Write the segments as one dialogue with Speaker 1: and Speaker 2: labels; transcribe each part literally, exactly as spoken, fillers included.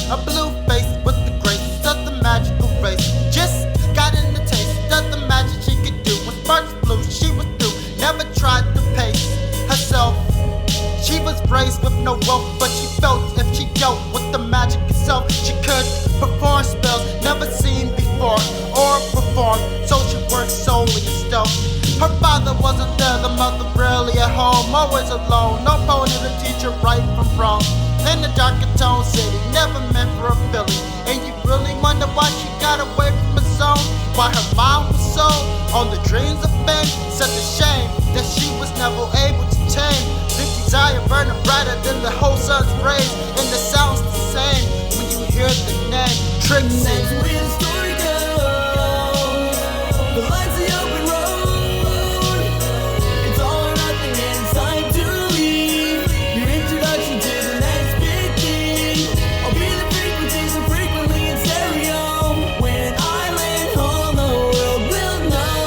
Speaker 1: A blue face with the grace of the magical race. Just got in the taste of the magic she could do. When sparks flew, she was through. Never tried to pace herself. She was raised with no wealth, but she felt if she dealt with the magic itself, she could perform spells never seen before or performed. So she worked solely in stealth. Her father wasn't there, the mother rarely at home, always alone. No pony to teach her right from wrong. In the darker tone city, never meant for a Philly. And you really wonder why she got away from the zone? Why her mind was so on the dreams of fame? Such a shame that she was never able to tame the desire burning brighter than the whole sun's rays. And the sound's the same when you hear the name Trixie.
Speaker 2: That's the way the story goes. The lights of the open road. It's all or nothing and it's time to leave. Your introduction to the next big thing. I'll be the frequency so frequently in stereo. When I land home the world will know.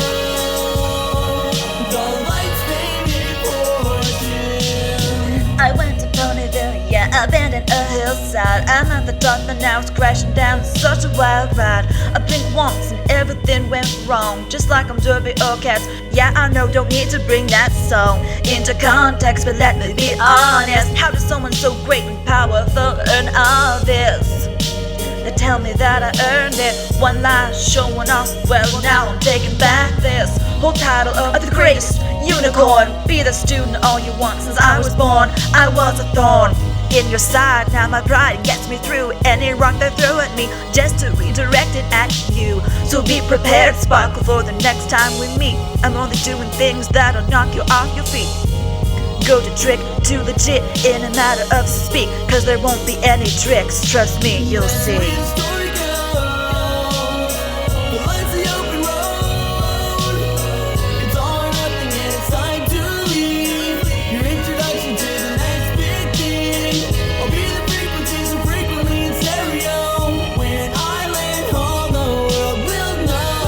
Speaker 2: The lights faded fortune.
Speaker 3: I went to Ponyville, yeah, abandoned a hillside. I'm at the top and now it's crashing down. Such a wild ride. I blinked once and everything went wrong. Just like I'm Derby or Cats. Yeah, I know, don't need to bring that song into context, but let me be honest. How does someone so great and powerful earn all this? They tell me that I earned it. One lie showing off. Well, now I'm taking back this whole title of the greatest unicorn. Be the student all you want. Since I was born, I was a thorn in your side. Now my pride gets me through any rock they throw at me, just to redirect it at you. So be prepared, Sparkle, for the next time we meet. I'm only doing things that'll knock you off your feet. Go to trick to legit in a matter of speak, cause there won't be any tricks, trust me, you'll
Speaker 2: That's the way
Speaker 3: see.
Speaker 2: the story goes. The lights of the open road. It's all or nothing and it's time to leave. Your introduction to the next big thing. I'll be the frequency so frequently in stereo. When I land home the world will know.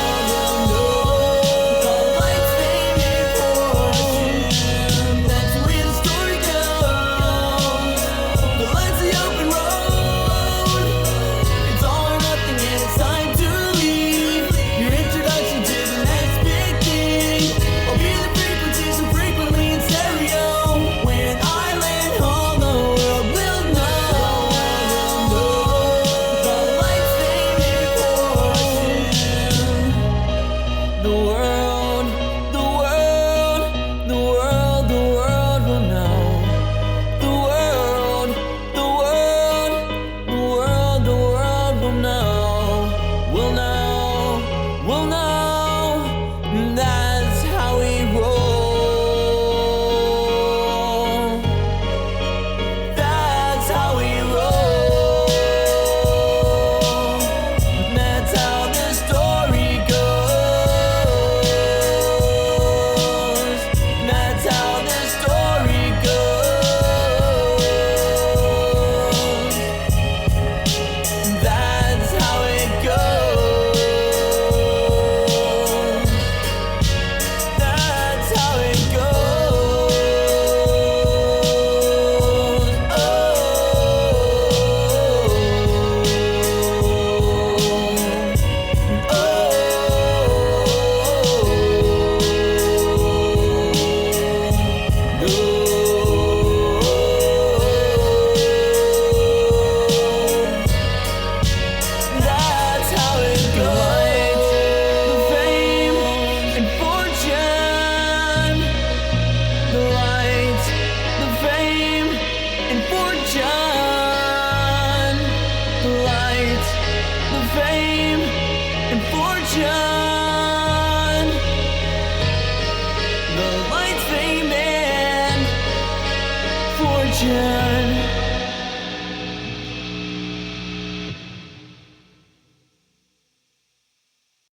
Speaker 2: The lights faded fortune. That's the way the story goes. The lights of the open road. It's all or nothing and it's time to leave. Your introduction to the next big thing. I'll be the frequency so frequently in stereo. When I land home the world will know. The lights faded fortune. The world, the world, the world, the world will know. The world, the world, the world, the world will know. Will know, will know. That's how we roll. That's how we roll. That's how the story goes. That's how the story goes. That's how it goes. That's how it goes. That's how it goes. The fame and fortune. The light, the fame and fortune. The light, the fame and fortune.